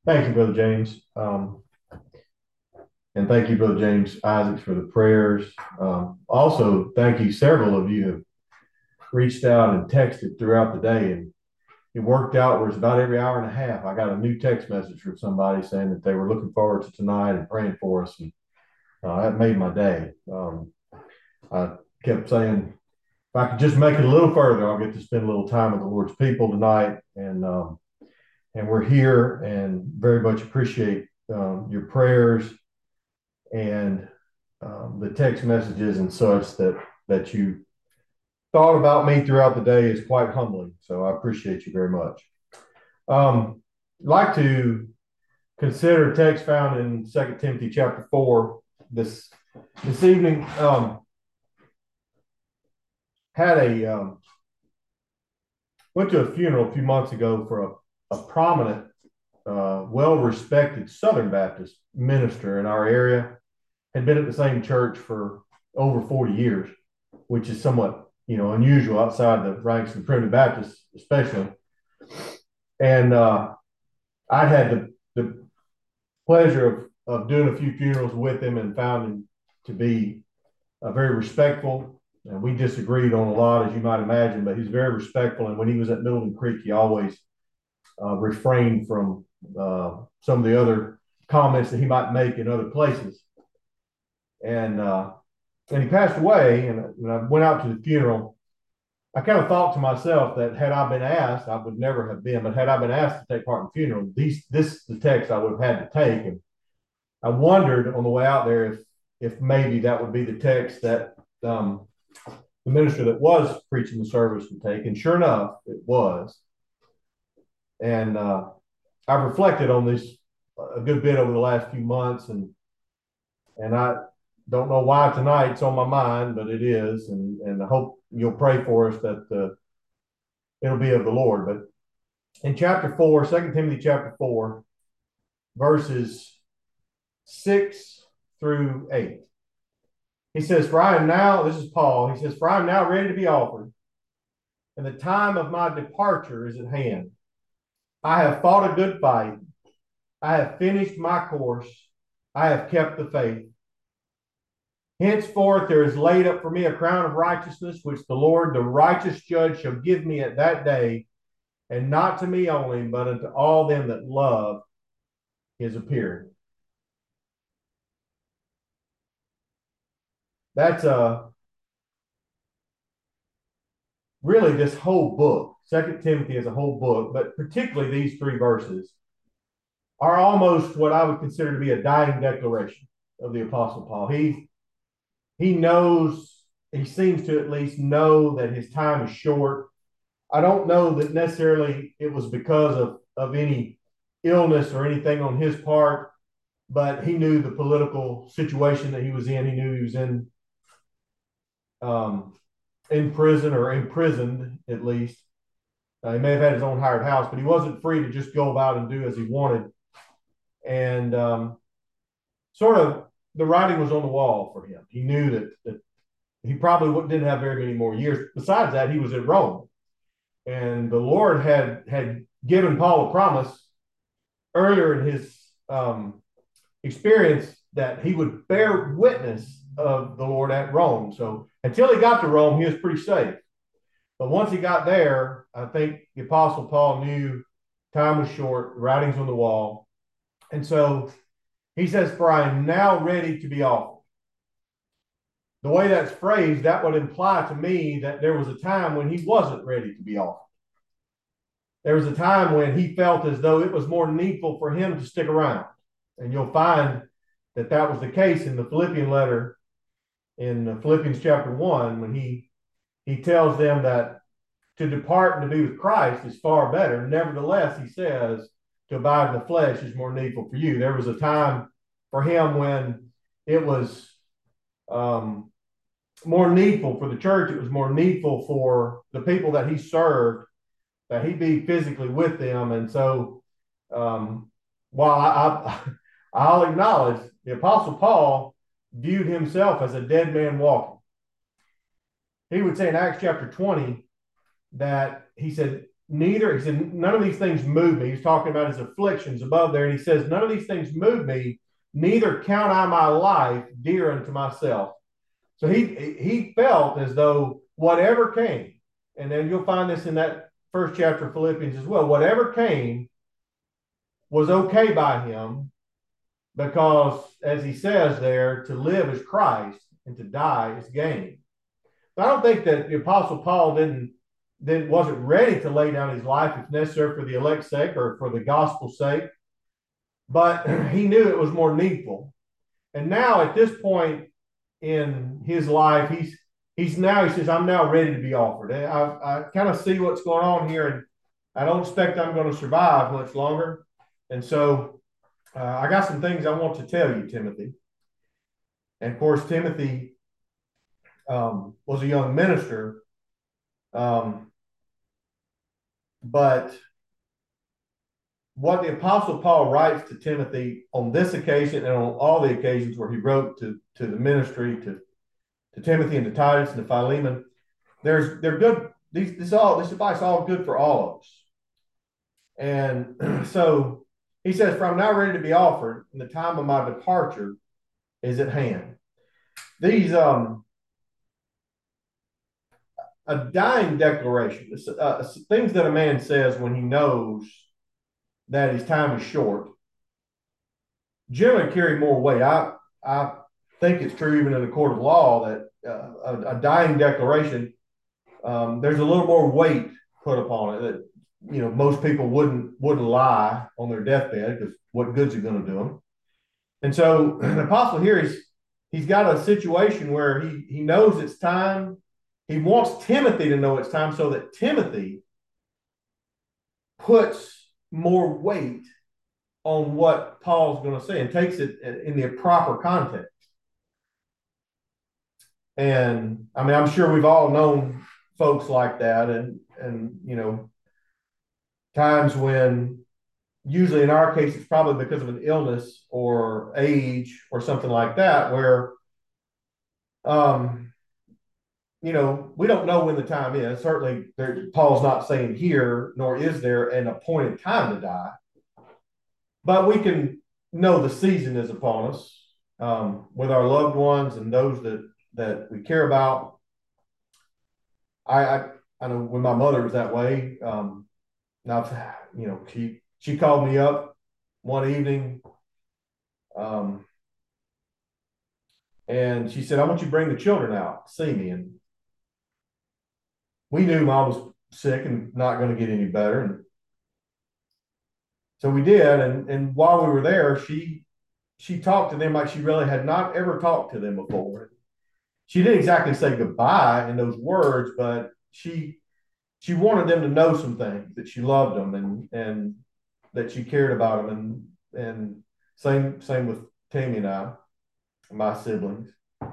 Thank you, Brother James. And thank you, Brother James Isaacs, for the prayers. Also, thank you. Several of you have reached out and texted throughout the day, and it worked out where it's about every hour and a half. I got a new text message from somebody saying that they were looking forward to tonight and praying for us, and that made my day. I kept saying, if I could just make it a little further, I'll get to spend a little time with the Lord's people tonight, and we're here and very much appreciate your prayers and the text messages and such that you thought about me throughout the day is quite humbling. So I appreciate you very much. I'd like to consider a text found in 2 Timothy chapter 4 this evening. Had a Went to a funeral a few months ago for a prominent, well-respected Southern Baptist minister in our area. Had been at the same church for over 40 years, which is somewhat, unusual outside the ranks of the primitive Baptists, especially. And I'd had the pleasure of doing a few funerals with him and found him to be very respectful. And we disagreed on a lot, as you might imagine, but he's very respectful. And when he was at Middleton Creek, he always refrained from some of the other comments that he might make in other places. And he passed away. And when I went out to the funeral, I kind of thought to myself that had I been asked, I would never have been, but had I been asked to take part in the funeral, this is the text I would have had to take. And I wondered on the way out there if maybe that would be the text that the minister that was preaching the service would take. And sure enough, it was. And I've reflected on this a good bit over the last few months, and I don't know why tonight it's on my mind, but it is, and I hope you'll pray for us that it'll be of the Lord. But in chapter 4, 2 Timothy chapter 4, verses 6 through 8, he says, For I am now, this is Paul, he says, For I am now ready to be offered, and the time of my departure is at hand. I have fought a good fight. I have finished my course. I have kept the faith. Henceforth there is laid up for me a crown of righteousness, which the Lord, the righteous judge, shall give me at that day, and not to me only, but unto all them that love his appearing. That's really this whole book. Second Timothy is a whole book, but particularly these three verses are almost what I would consider to be a dying declaration of the Apostle Paul. He knows, he seems to at least know that his time is short. I don't know that necessarily it was because of any illness or anything on his part, but he knew the political situation that he was in. He knew he was in prison or imprisoned at least. He may have had his own hired house, but he wasn't free to just go about and do as he wanted. And sort of the writing was on the wall for him. He knew that he probably didn't have very many more years. Besides that, he was at Rome, and the Lord had given Paul a promise earlier in his experience that he would bear witness of the Lord at Rome. So until he got to Rome, he was pretty safe. But once he got there, I think the Apostle Paul knew time was short, writing's on the wall. And so he says, For I am now ready to be offered. The way that's phrased, that would imply to me that there was a time when he wasn't ready to be offered. There was a time when he felt as though it was more needful for him to stick around. And you'll find that that was the case in the Philippian letter in Philippians chapter 1, when he tells them that to depart and to be with Christ is far better. Nevertheless, he says, to abide in the flesh is more needful for you. There was a time for him when it was more needful for the church. It was more needful for the people that he served that he be physically with them. And so, while I'll acknowledge the Apostle Paul viewed himself as a dead man walking. He would say in Acts chapter 20 that he said, neither, he said, none of these things move me. He's talking about his afflictions above there. And he says, none of these things move me, neither count I my life dear unto myself. So he felt as though whatever came, and then you'll find this in that first chapter of Philippians as well, whatever came was okay by him because, as he says there, to live is Christ and to die is gain. But I don't think that the Apostle Paul wasn't ready to lay down his life if necessary for the elect's sake or for the gospel's sake, but he knew it was more needful. And now at this point in his life, he says, I'm now ready to be offered. And I kind of see what's going on here, and I don't expect I'm going to survive much longer. And so I got some things I want to tell you, Timothy. And of course, Timothy was a young minister, but what the Apostle Paul writes to Timothy on this occasion and on all the occasions where he wrote to the ministry, to Timothy and to Titus and to Philemon, they're good. This advice is all good for all of us. And so he says, for I'm now ready to be offered, and the time of my departure is at hand. These a dying declaration, things that a man says when he knows that his time is short, generally carry more weight. I think it's true even in a court of law that a dying declaration, there's a little more weight put upon it. That most people wouldn't lie on their deathbed because what good's it going to do them? And so the apostle here he's got a situation where he knows it's time. He wants Timothy to know it's time so that Timothy puts more weight on what Paul's going to say and takes it in the proper context. And I mean, I'm sure we've all known folks like that, and times when, usually in our case, it's probably because of an illness or age or something like that, where we don't know when the time is. Certainly, Paul's not saying here, nor is there an appointed time to die. But we can know the season is upon us with our loved ones and those that we care about. I know when my mother was that way. Now, she called me up one evening, and she said, "I want you to bring the children out to see me." And we knew Mom was sick and not going to get any better, and so we did. And while we were there, she talked to them like she really had not ever talked to them before. She didn't exactly say goodbye in those words, but she wanted them to know some things, that she loved them and that she cared about them, and same with Tammy and I, my siblings.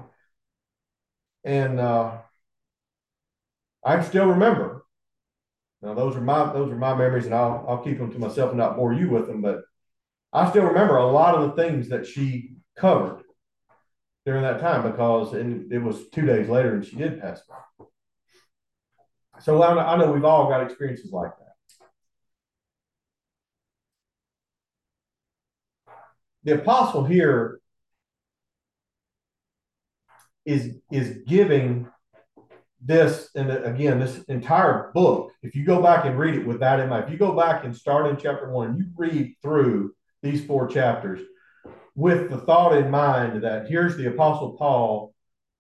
And I still remember. Now those are my memories, and I'll keep them to myself and not bore you with them. But I still remember a lot of the things that she covered during that time, because it was 2 days later and she did pass away. So I know we've all got experiences like that. The apostle here is giving this, and again, this entire book, if you go back and read it with that in mind, if you go back and start in chapter 1 and you read through these 4 chapters with the thought in mind that here's the apostle Paul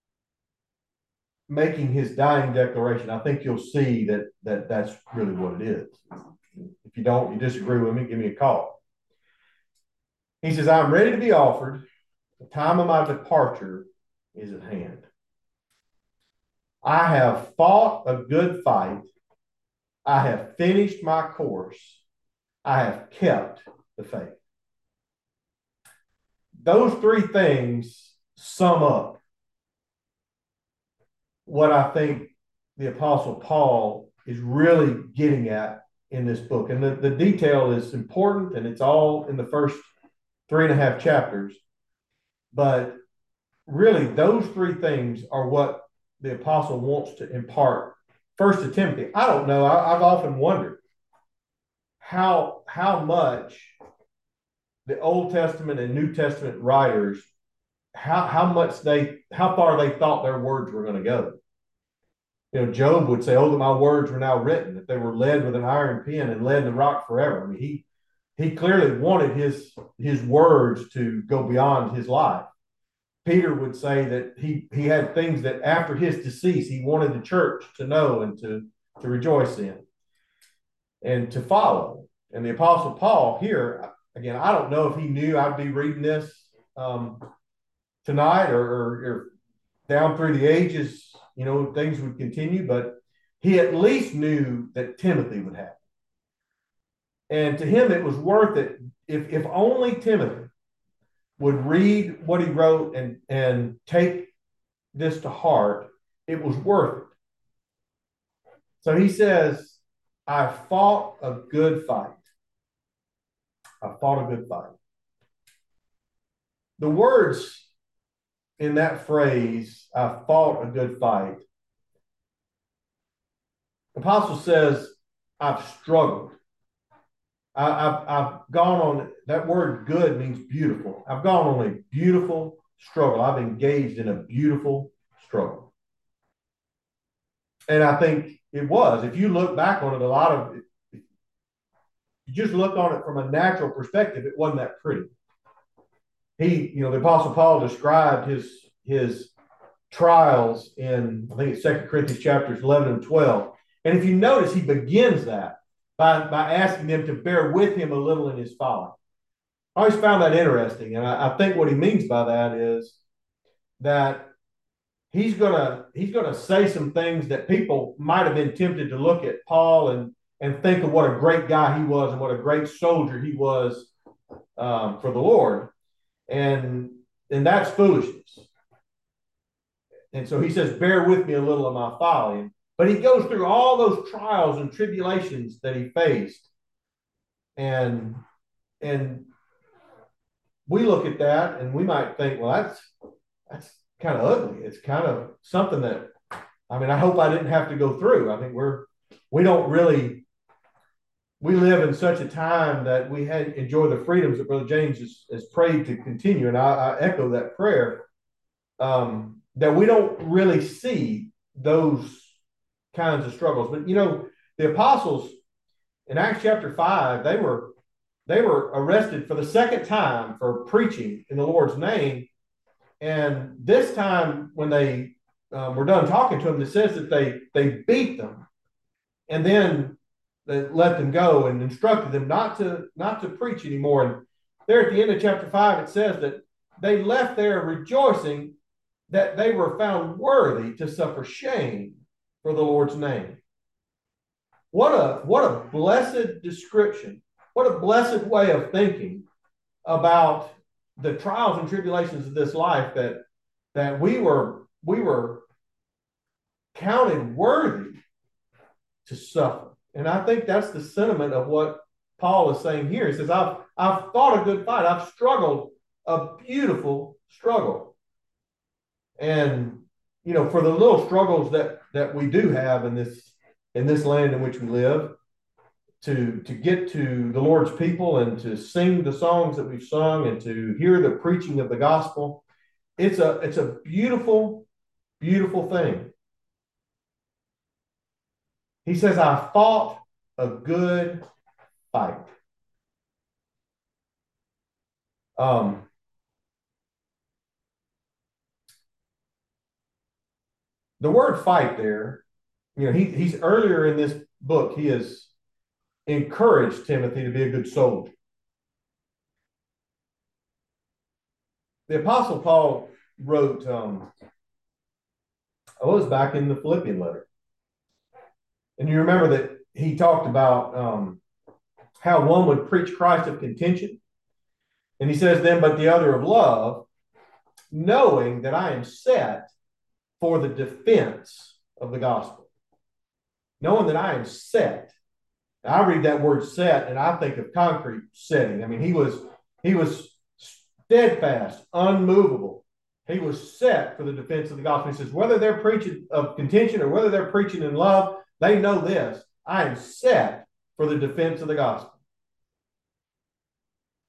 making his dying declaration, I think you'll see that that's really what it is. If you don't, you disagree with me, give me a call. He says, I'm ready to be offered. The time of my departure is at hand. I have fought a good fight. I have finished my course. I have kept the faith. Those 3 things sum up what I think the Apostle Paul is really getting at in this book. And the detail is important, and it's all in the first 3.5 chapters. But really, those 3 things are what the apostle wants to impart first to Timothy. I don't know. I've often wondered, how much the Old Testament and New Testament writers, how far they thought their words were going to go. You know, Job would say, "Oh, that my words were now written, that they were lead with an iron pen and lead in the rock forever." I mean, he clearly wanted his words to go beyond his life. Peter would say that he had things that after his decease he wanted the church to know and to rejoice in and to follow. And the Apostle Paul here, again, I don't know if he knew I'd be reading this tonight or down through the ages, you know, things would continue, but he at least knew that Timothy would happen. And to him, it was worth it if only Timothy would read what he wrote and take this to heart, it was worth it. So he says, I fought a good fight. I fought a good fight. The words in that phrase, I fought a good fight, the apostle says, I've struggled. I've gone on, that word good means beautiful. I've gone on a beautiful struggle. I've engaged in a beautiful struggle. And I think it was. If you look back on it, a lot of it, if you just look on it from a natural perspective, it wasn't that pretty. The Apostle Paul described his trials in, I think it's 2 Corinthians chapters 11 and 12. And if you notice, he begins that by asking them to bear with him a little in his folly. I always found that interesting. And I think what he means by that is that he's gonna say some things that people might have been tempted to look at Paul and think of what a great guy he was and what a great soldier he was for the Lord. And that's foolishness. And so he says, bear with me a little of my folly. But he goes through all those trials and tribulations that he faced. And we look at that and we might think, well, that's kind of ugly. It's kind of something that, I mean, I hope I didn't have to go through. I think we live in such a time that we enjoy the freedoms that Brother James has prayed to continue. And I echo that prayer, that we don't really see those kinds of struggles. But, the apostles in Acts chapter 5, they were arrested for the second time for preaching in the Lord's name. And this time when they were done talking to them, it says that they beat them and then they let them go and instructed them not to preach anymore. And there at the end of chapter 5, it says that they left there rejoicing that they were found worthy to suffer shame for the Lord's name. What a blessed description. What a blessed way of thinking about the trials and tribulations of this life, that we were counted worthy to suffer. And I think that's the sentiment of what Paul is saying here. He says, I've fought a good fight. I've struggled a beautiful struggle. And, for the little struggles that we do have in this land in which we live, to get to the Lord's people and to sing the songs that we've sung and to hear the preaching of the gospel, it's a beautiful, beautiful thing. He says, I fought a good fight. The word fight there, he's earlier in this book, he has encouraged Timothy to be a good soldier. The Apostle Paul wrote, I was back in the Philippian letter. And you remember that he talked about how one would preach Christ of contention. And he says then, but the other of love, knowing that I am set for the defense of the gospel. Knowing that I am set. I read that word set and I think of concrete setting. I mean, he was steadfast, unmovable. He was set for the defense of the gospel. He says, whether they're preaching of contention or whether they're preaching in love, they know this. I am set for the defense of the gospel.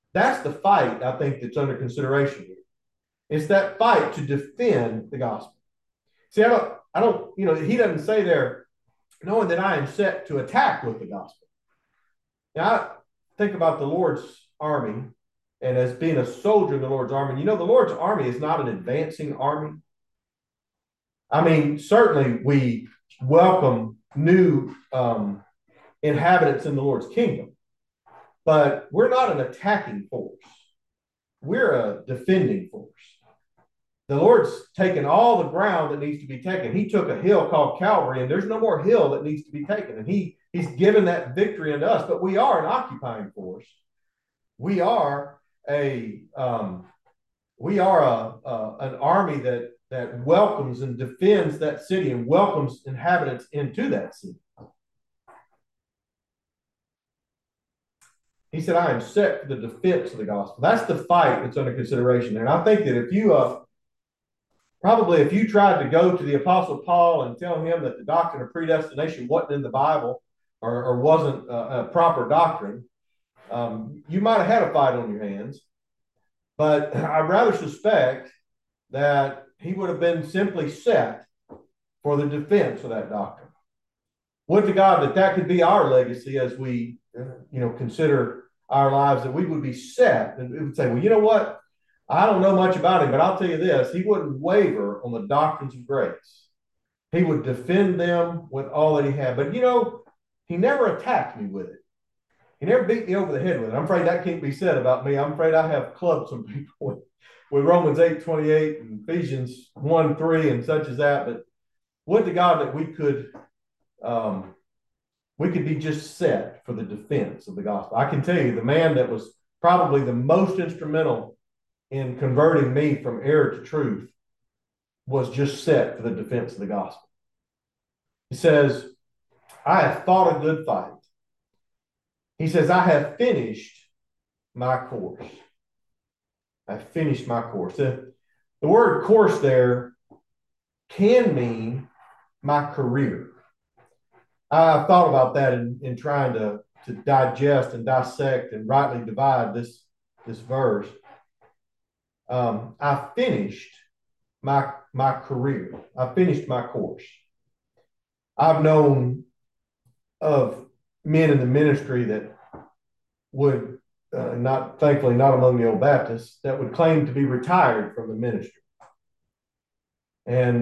That's the fight, I think, that's under consideration here. It's that fight to defend the gospel. See, he doesn't say there, knowing that I am set to attack with the gospel. Now, I think about the Lord's army and as being a soldier in the Lord's army. The Lord's army is not an advancing army. I mean, certainly we welcome new inhabitants in the Lord's kingdom, but we're not an attacking force. We're a defending force. The Lord's taken all the ground that needs to be taken. He took a hill called Calvary, and there's no more hill that needs to be taken. And he's given that victory unto us, but we are an occupying force. We are an army that welcomes and defends that city and welcomes inhabitants into that city. He said, I am set for the defense of the gospel. That's the fight that's under consideration there. And I think that if you tried to go to the Apostle Paul and tell him that the doctrine of predestination wasn't in the Bible or wasn't a proper doctrine, you might have had a fight on your hands. But I rather suspect that he would have been simply set for the defense of that doctrine. Would to God that could be our legacy as we consider our lives, that we would be set and we would say, well, you know what? I don't know much about him, but I'll tell you this, he wouldn't waver on the doctrines of grace. He would defend them with all that he had. But, he never attacked me with it. He never beat me over the head with it. I'm afraid that can't be said about me. I'm afraid I have clubbed some people with Romans 8:28 and Ephesians 1:3 and such as that. But would to God that we could be just set for the defense of the gospel. I can tell you, the man that was probably the most instrumental in converting me from error to truth was just set for the defense of the gospel. He says, I have fought a good fight. He says, I have finished my course. I've finished my course. The word course there can mean my career. I've thought about that in trying to digest and dissect and rightly divide this verse. I finished my career. I finished my course. I've known of men in the ministry that would, thankfully not among the old Baptists, that would claim to be retired from the ministry. And,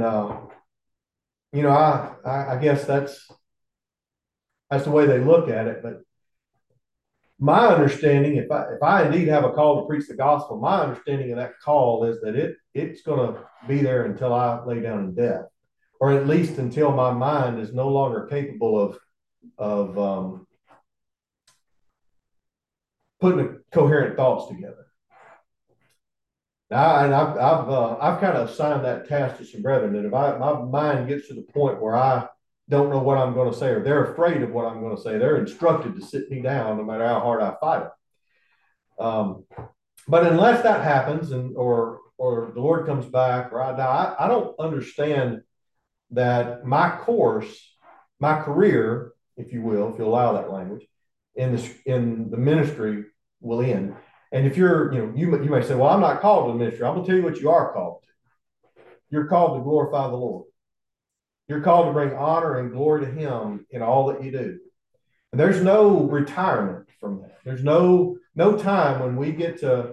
I guess that's the way they look at it. But my understanding, if I indeed have a call to preach the gospel, my understanding of that call is that it's going to be there until I lay down in death, or at least until my mind is no longer capable of putting coherent thoughts together. Now, and I've kind of assigned that task to some brethren, that if my mind gets to the point where I don't know what I'm going to say, or they're afraid of what I'm going to say, they're instructed to sit me down no matter how hard I fight it. But unless that happens, or the Lord comes back, or I die, I don't understand that my course, my career, if you will, if you allow that language, in the ministry will end. And if you may say, well, I'm not called to the ministry. I'm going to tell you what you are called to. You're called to glorify the Lord. You're called to bring honor and glory to him in all that you do. And there's no retirement from that. There's no time when we get to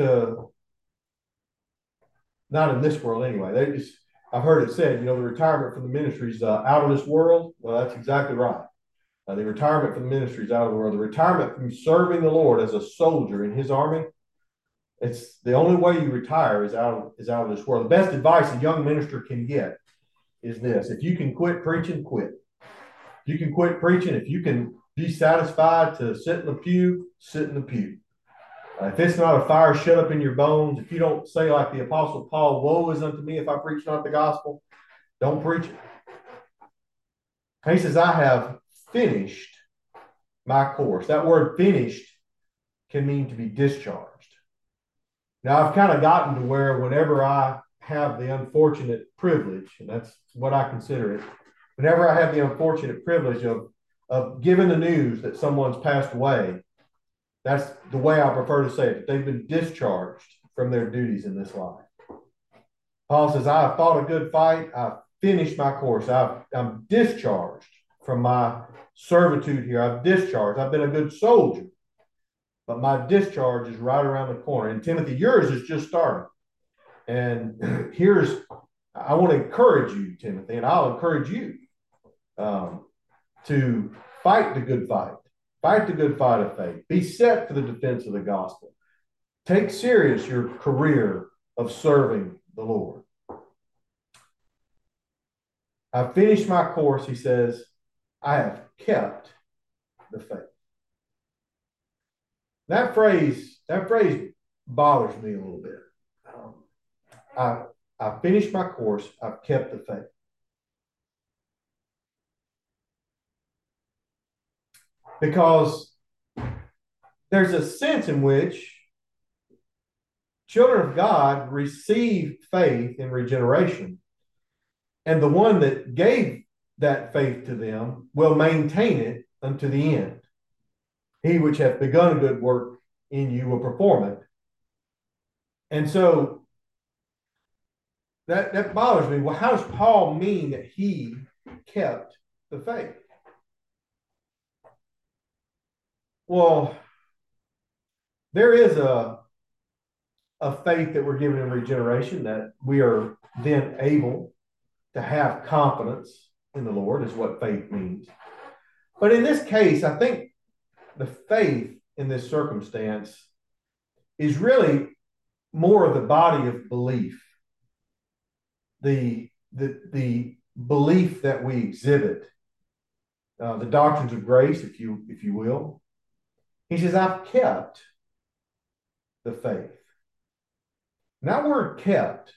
not in this world anyway. I've heard it said, the retirement from the ministry is out of this world. Well, that's exactly right. The retirement from the ministry is out of the world. The retirement from serving the Lord as a soldier in his army, it's the only way you retire is out of this world. The best advice a young minister can get is this: if you can quit preaching, quit. If you can quit preaching, if you can be satisfied to sit in the pew, sit in the pew. If it's not a fire shut up in your bones, if you don't say like the Apostle Paul, woe is unto me if I preach not the gospel, don't preach it. He says, I have finished my course. That word finished can mean to be discharged. Now, I've kind of gotten to where whenever I have the unfortunate privilege, and that's what I consider it, whenever I have the unfortunate privilege of giving the news that someone's passed away, That's the way I prefer to say it. They've been discharged from their duties in this life. Paul says, I have fought a good fight. I've finished my course. I'm discharged from my servitude here. I've discharged. I've been a good soldier. But my discharge is right around the corner. And Timothy, yours is just starting. And I want to encourage you, Timothy, and I'll encourage you to fight the good fight. Fight the good fight of faith. Be set for the defense of the gospel. Take serious your career of serving the Lord. I've finished my course, he says. I have kept the faith. That phrase bothers me a little bit. I finished my course. I've kept the faith. Because there's a sense in which children of God receive faith in regeneration, and the one that gave that faith to them will maintain it unto the end. He which hath begun a good work in you will perform it. And so that bothers me. Well, how does Paul mean that he kept the faith? Well, there is a faith that we're given in regeneration, that we are then able to have confidence in the Lord, is what faith means. But in this case, I think the faith in this circumstance is really more of the body of belief, the belief that we exhibit, the doctrines of grace, if you will. He says, I've kept the faith. And that word kept,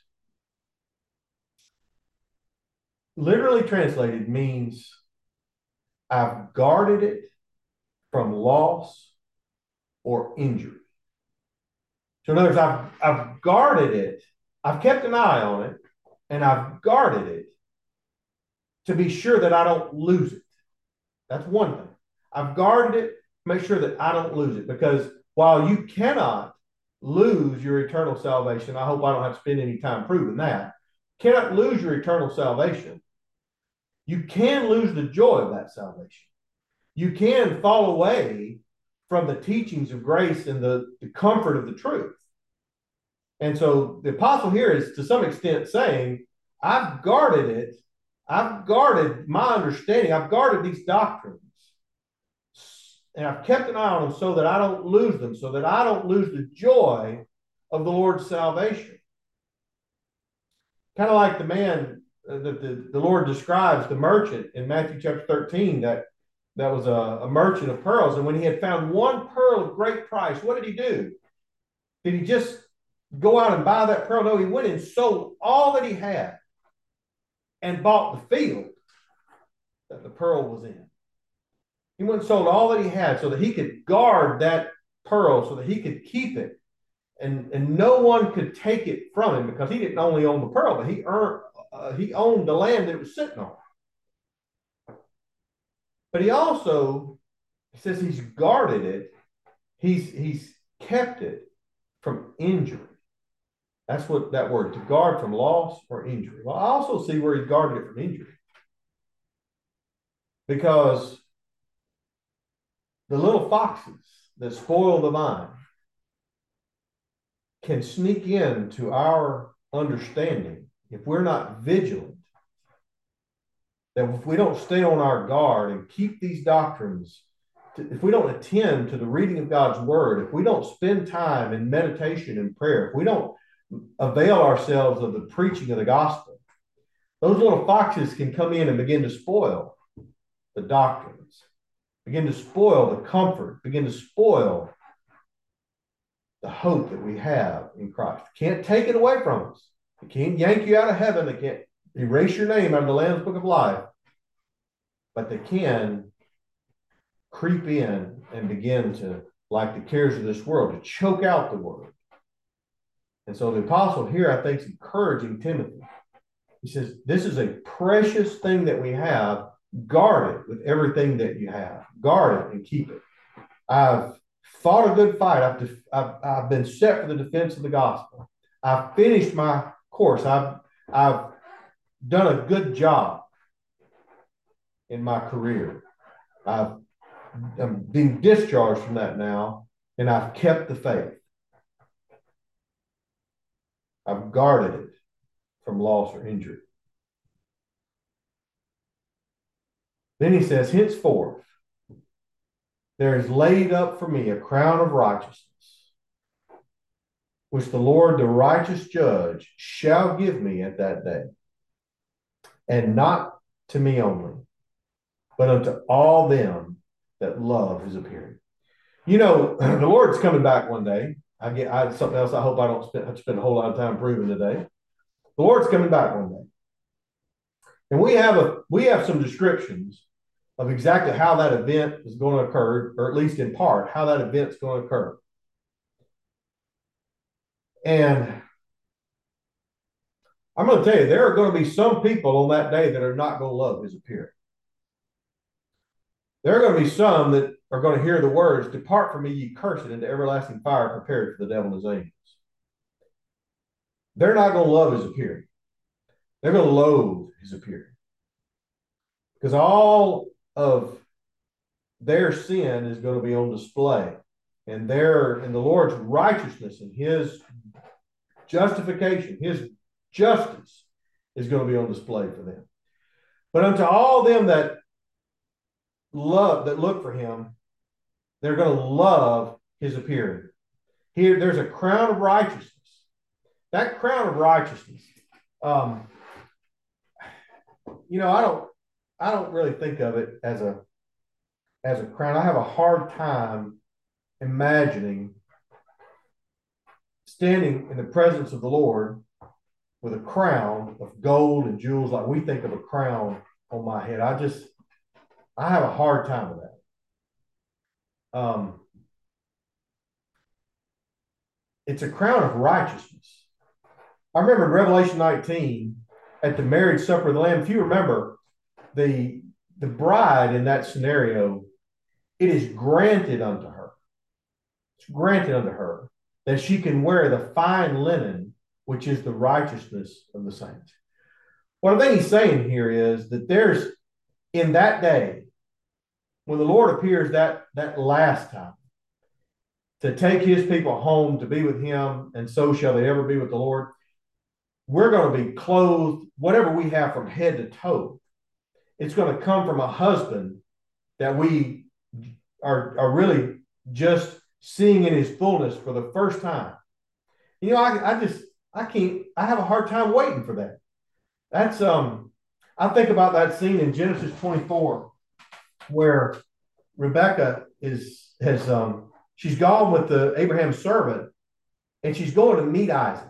literally translated, means I've guarded it from loss or injury. So in other words, I've guarded it, I've kept an eye on it, and I've guarded it to be sure that I don't lose it. That's one thing. I've guarded it, make sure that I don't lose it, because while you cannot lose your eternal salvation, I hope I don't have to spend any time proving that, cannot lose your eternal salvation, you can lose the joy of that salvation. You can fall away from the teachings of grace and the comfort of the truth. And so the apostle here is to some extent saying, I've guarded it. I've guarded my understanding. I've guarded these doctrines. And I've kept an eye on them so that I don't lose them, so that I don't lose the joy of the Lord's salvation. Kind of like the man that the Lord describes, the merchant in Matthew chapter 13, that was a merchant of pearls. And when he had found one pearl of great price, what did he do? Did he just go out and buy that pearl? No, he went and sold all that he had and bought the field that the pearl was in. He went and sold all that he had so that he could guard that pearl, so that he could keep it. And no one could take it from him, because he didn't only own the pearl, but he owned the land that it was sitting on. But he says he's guarded it. He's kept it from injury. That's what that word, to guard from loss or injury. Well, I also see where he's guarded it from injury. Because the little foxes that spoil the vine can sneak into our understanding if we're not vigilant. That if we don't stay on our guard and keep these doctrines, if we don't attend to the reading of God's word, if we don't spend time in meditation and prayer, if we don't avail ourselves of the preaching of the gospel, those little foxes can come in and begin to spoil the doctrines, begin to spoil the comfort, begin to spoil the hope that we have in Christ. Can't take it away from us. They can't yank you out of heaven. They can't erase your name out of the Lamb's Book of Life. But they can creep in and begin to, like the cares of this world, to choke out the word. And so the apostle here, I think, is encouraging Timothy. He says, this is a precious thing that we have. Guard it with everything that you have. Guard it and keep it. I've fought a good fight. I've been set for the defense of the gospel. I've finished my course. I've done a good job in my career. I'm being discharged from that now, and I've kept the faith. I've guarded it from loss or injury. Then he says, henceforth, there is laid up for me a crown of righteousness, which the Lord, the righteous judge, shall give me at that day. And not to me only, but unto all them that love his appearing. You know, the Lord's coming back one day. Something else I hope I don't spend a whole lot of time proving today. The Lord's coming back one day. And we have some descriptions of exactly how that event is going to occur, or at least in part, how that event's going to occur. And I'm going to tell you, there are going to be some people on that day that are not going to love his appearing. There are going to be some that are going to hear the words, depart from me, ye cursed, into everlasting fire prepared for the devil and his angels. They're not going to love his appearing. They're going to loathe his appearing. Because all of their sin is going to be on display. And the Lord's righteousness and his justification, his justice is going to be on display for them. But unto all them that look for him, they're going to love his appearing. Here, there's a crown of righteousness. That crown of righteousness, I don't really think of it as a crown. I have a hard time imagining standing in the presence of the Lord with a crown of gold and jewels like we think of a crown on my head. I have a hard time with that. It's a crown of righteousness. I remember in Revelation 19 at the marriage supper of the Lamb, if you remember, the bride in that scenario, it is granted unto her. It's granted unto her that she can wear the fine linen, which is the righteousness of the saints. What I think he's saying here is that there's, in that day, when the Lord appears that last time, to take his people home to be with him, and so shall they ever be with the Lord, we're going to be clothed, whatever we have from head to toe. It's going to come from a husband that we are really just seeing in his fullness for the first time. You know, I have a hard time waiting for that. That's, I think about that scene in Genesis 24 where Rebecca she's gone with Abraham's servant, and she's going to meet Isaac.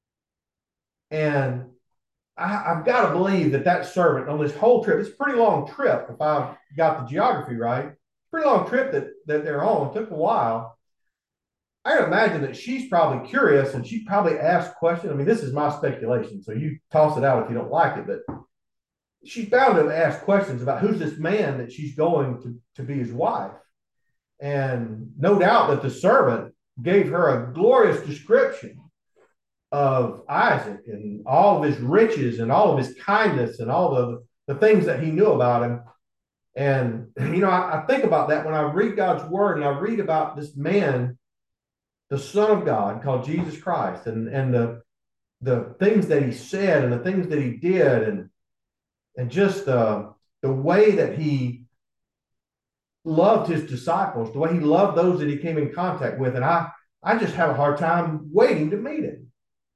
And I've got to believe that servant on this whole trip, it's a pretty long trip, if I've got the geography right, pretty long trip that they're on, took a while. I can imagine that she's probably curious, and she probably asked questions. I mean, this is my speculation, so you toss it out if you don't like it, but she's bound to ask questions about who's this man that she's going to be his wife. And no doubt that the servant gave her a glorious description of Isaac and all of his riches and all of his kindness and all the things that he knew about him. And, you know, I think about that when I read God's word and I read about this man, the Son of God called Jesus Christ, and the things that he said and the things that he did, and just the way that he loved his disciples, the way he loved those that he came in contact with. And I just have a hard time waiting to meet him.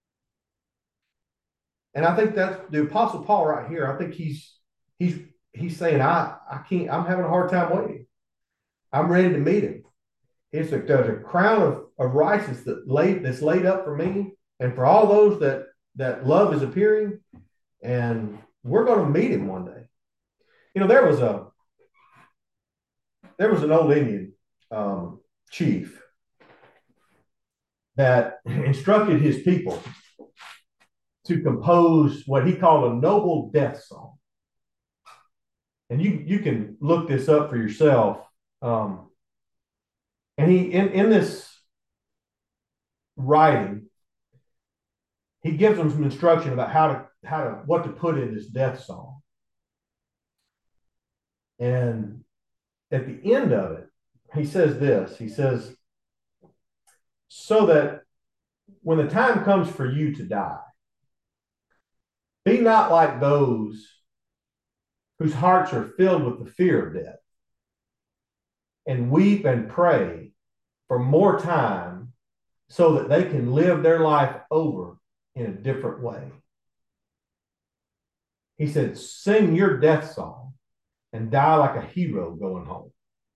And I think that's the Apostle Paul right here. I think he's saying, I can't, I'm having a hard time waiting. I'm ready to meet him. There's a crown of righteousness that's laid up for me and for all those that love is appearing. And we're going to meet him one day. You know, there was an old Indian chief that instructed his people to compose what he called a noble death song. And you can look this up for yourself. And he in this writing, he gives them some instruction about how to what to put in this death song. And at the end of it, he says this. He says, so that when the time comes for you to die, be not like those whose hearts are filled with the fear of death and weep and pray for more time so that they can live their life over in a different way. He said, sing your death song and die like a hero going home.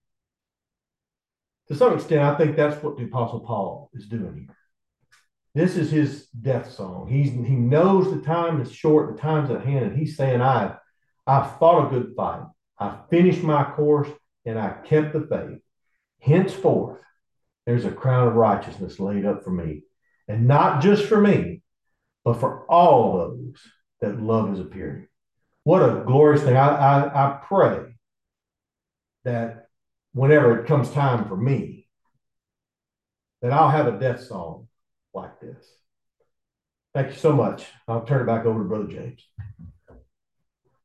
To some extent, I think that's what the Apostle Paul is doing here. This is his death song. He knows the time is short, the time's at hand, and he's saying, I've fought a good fight. I finished my course and I kept the faith. Henceforth, there's a crown of righteousness laid up for me. And not just for me, but for all those that love is appearing. What a glorious thing. I pray that whenever it comes time for me, that I'll have a death song like this. Thank you so much. I'll turn it back over to Brother James.